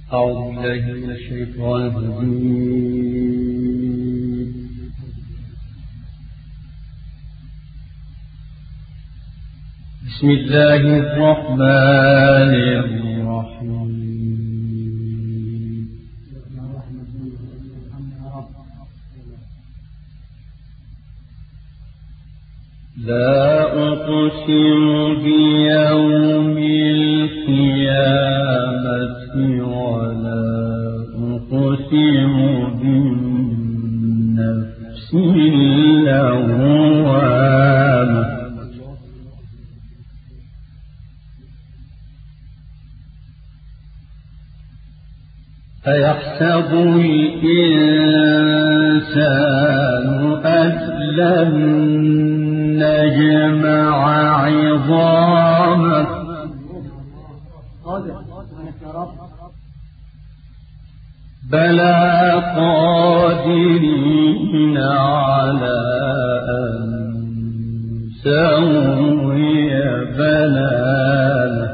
أعوذ بالله من الشيطان الرجيم. بسم الله الرحمن الرحيم. لا أقسم بيوم القيامة ولا أقسم بالنفس اللوامة أيحسب الإنسان أن لن نجمع عظامه بلى قادرين على أن نسوي بنانه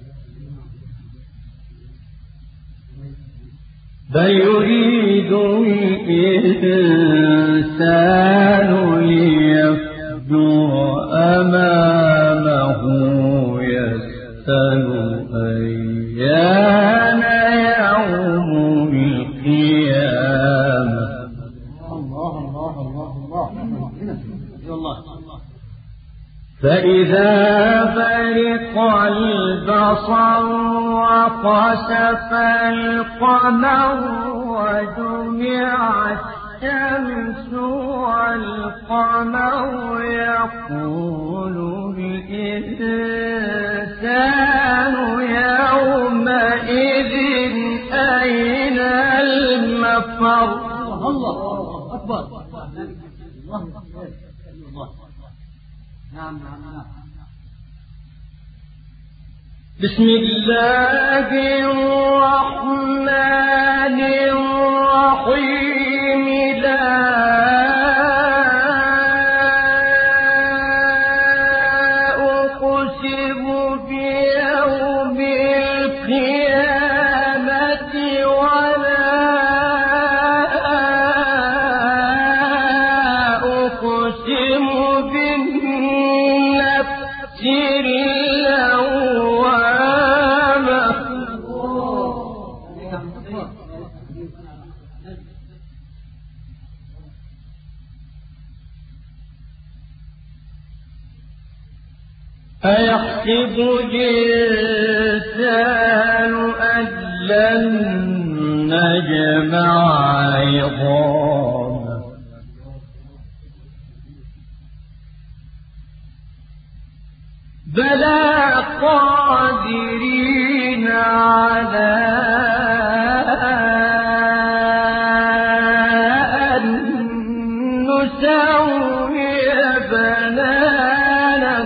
بل يريد الإنسان ليفجر أمامه يسأل أيان يوم القيامة. فإذا برق البصر وخسف القمر وجمع الشمس والقمر يقول الإنسان يومئذ أين المفر. الله أكبر. نعم. بسم الله الرحمن الرحيم. لا أقسم بيوم القيامة ولا أقسم بالنفس اللوامة أيحسب الإنسان أن لن نجمع عظامه بلى قادرين على أن نسوي بنانه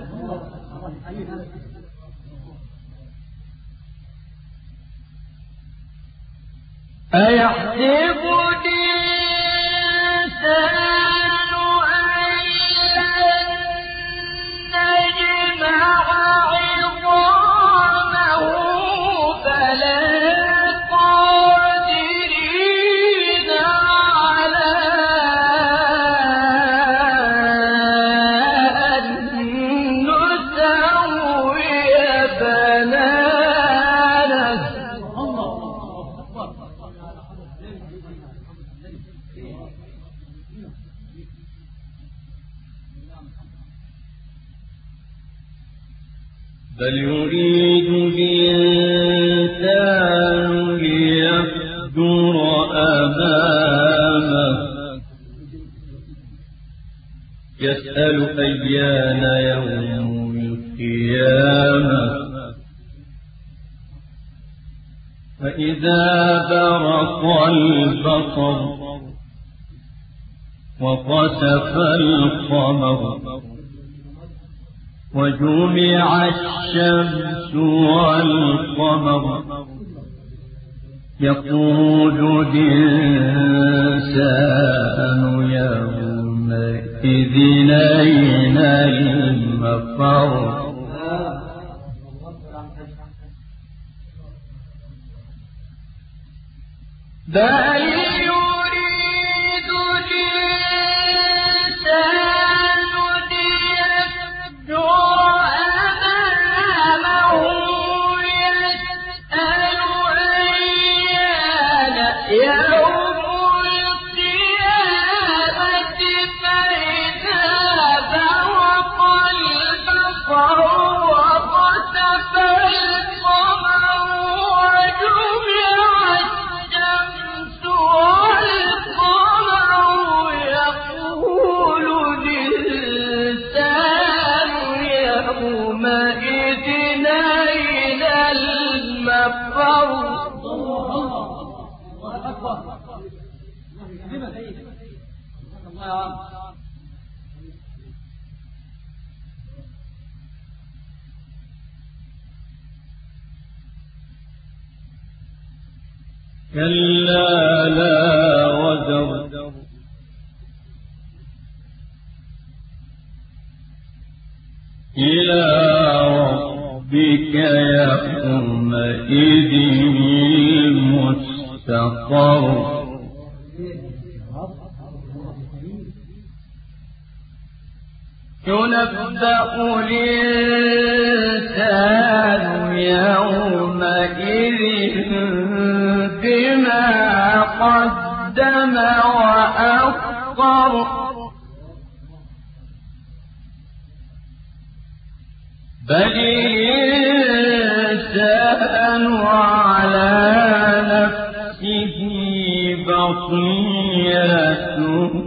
أيحسب الإنسان أن لن نجمع عظامه بلى قادرين على أن نسوي بنانه. بل يريد الإنسان ليفجر أمامه يسأل أيان يوم القيامة فإذا برق البصر وخسف القمر وجمع الشمس والقمر يقول الإنسان يومئذ أين المفر. بل يريد الإنسان ليفجر أمامه يسأل أيان يوم القيامة فإذا برق البصر وخسف القمر وجمع الشمس والقمر يقول الإنسان يومئذ أين المفر. كلا لا وزر إلى ربك يومئذ المستقر. ينبأ الإنسان يومئذ بما قدم وأخر. بل الإنسان على نفسه بصيرة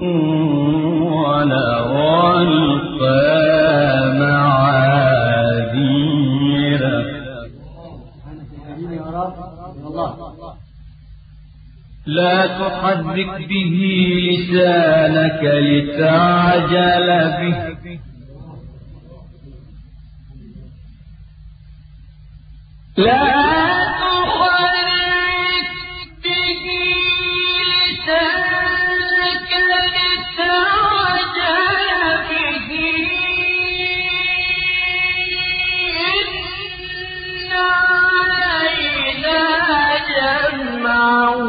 ولو ألقى معاذيره. لا تحرك به لسانك لتعجل به. لا تحرك به لسانك لتعجل به إن علينا جمعه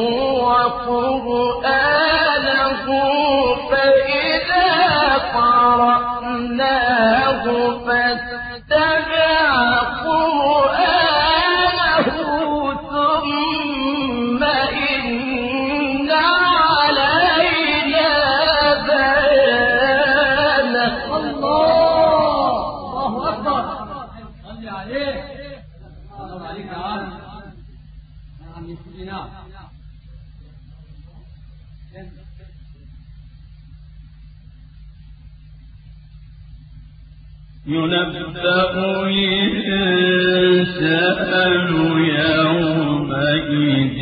وقرآنه فإذا قرأناه فاتبع قرآنه ثم إن علينا بيانه. الله أكبر. صل عليه. الله عليك يا عم. نعم يسلمنا. ينبأ الإنسان يومئذ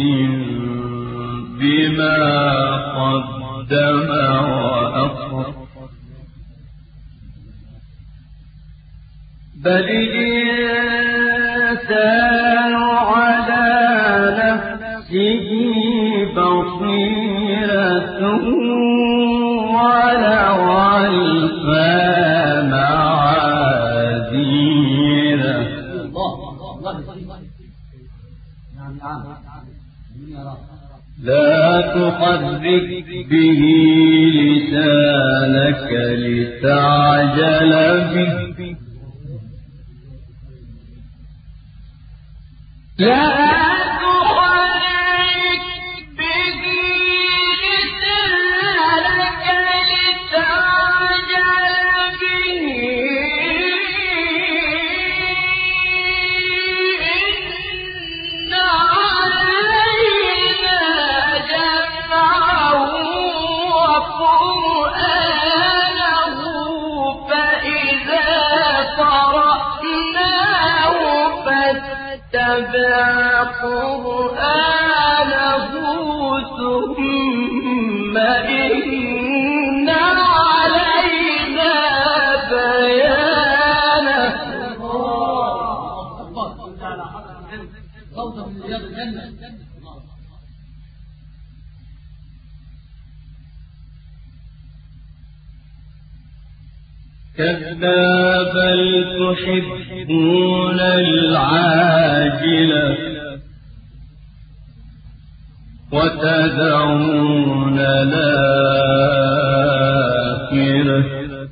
بما قدم وأخر. بل الإنسان على نفسه بصيرة ولو ألقى معاذيره. لا تحرك به لسانك لتعجل به. لا تحرك به لسانك لتعجل به إن علينا جمعه وقرآنه فإذا قرأناه فاتبع قرآنه ثم إن علينا بيانه. كلا بل تحبون العاجلة وتدعون الآخرة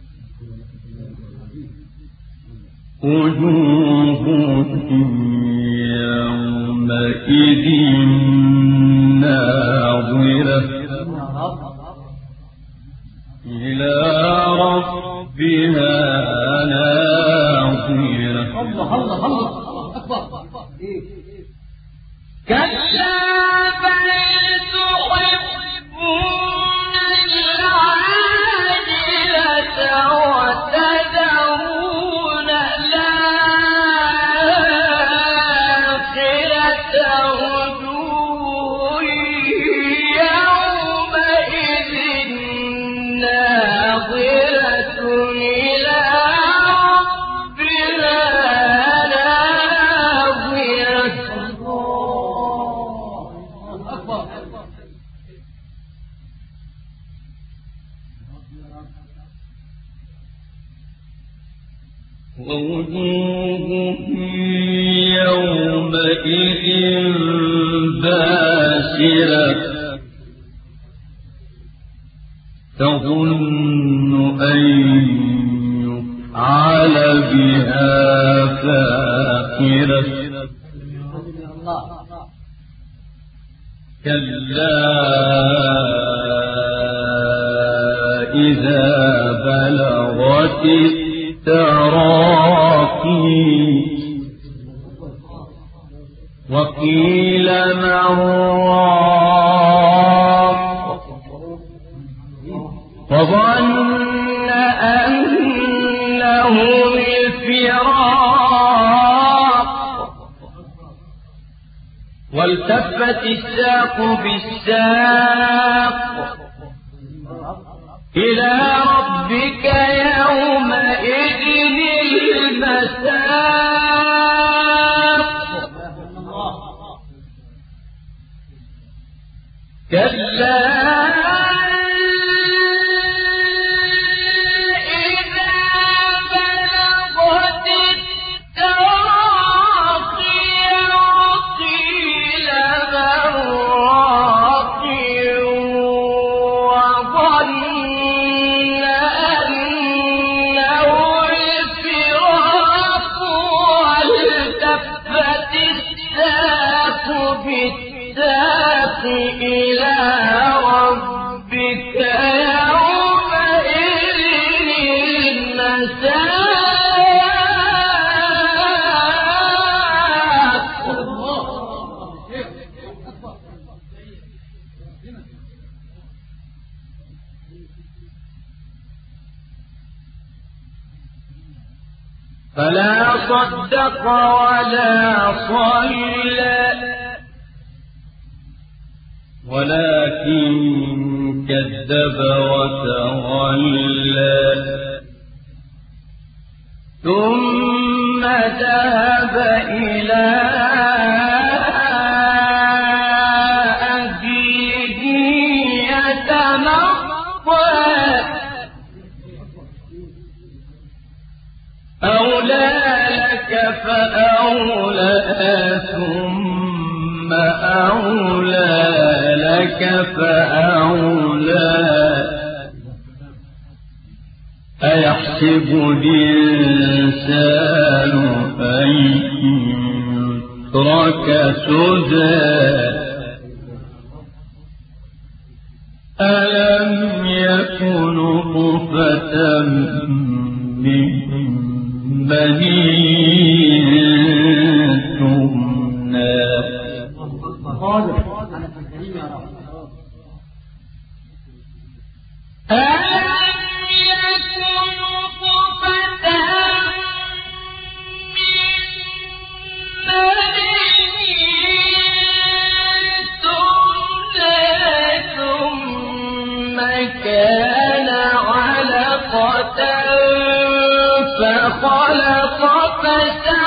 وجوه يومئذ ناظرة إلى ربها ناظرة. الله الله الله أكبر. كلا بل تحبون العاجلة وتذرون الآخرة وجوه يومئذ ناظرة إلى ربها ووجوه يومئذ باسرة تظن أن يفعل بها فاقرة كلا إذا بلغت التراقي وقيل من راق وظن أنه الفراق والتفت الساق بالساق إلى ربك يومئذ المساق كلا إذا بلغت التراقي وقيل من راق وظن أنه الفراق والتفت الساق بالساق إلى ربك يومئذ المساق فلا صدق ولا صلى ولكن كذب وتولى ثم ذهب إلى أهله يتمطى أولى لك فأولى ثم أولى لك فأولى أيحسب الإنسان أن يترك سدى ألم يكن نطفة من مني تمنى ألم يكن نطفة من مني تمنى ثم كان علقة فخلق فسوى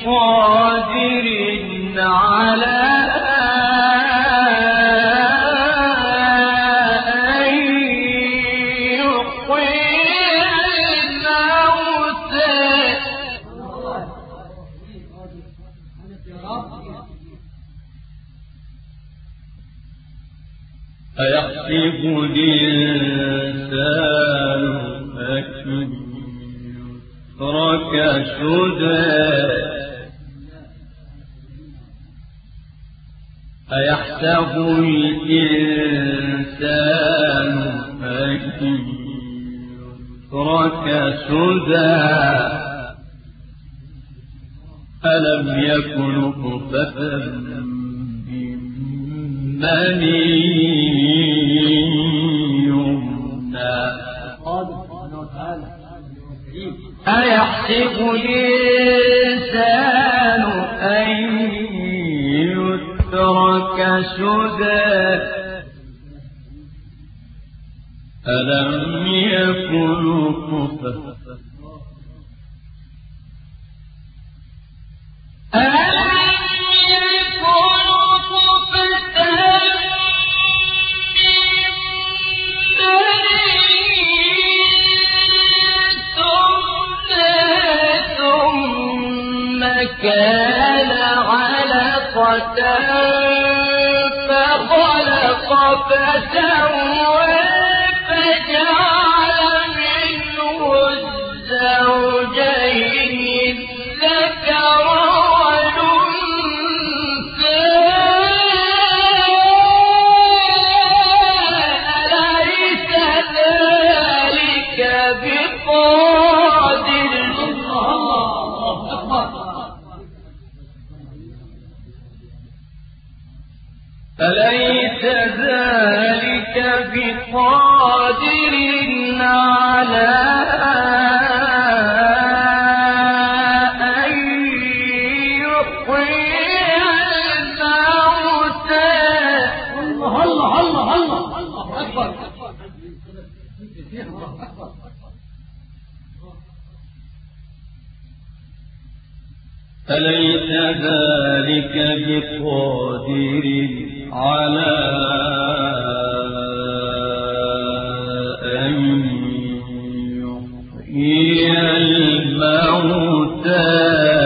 بقادر على أن يحيي الموتى أيحسب الإنسان أن يترك سدى أيحسب الإنسان أن يترك سدى ألم يكن نطفة من مني يمنى أيحسب الإنسان أن يترك سدى ألم يكن نطفة كان علقة فخلق فسوى فجعل منه الزوجين الذكر والأنثى أليس ذلك بقادر أليس ذلك بقادر على أن يحيي الموتى الله أكبر أليس ذلك بقادر على أن يحيي الموتى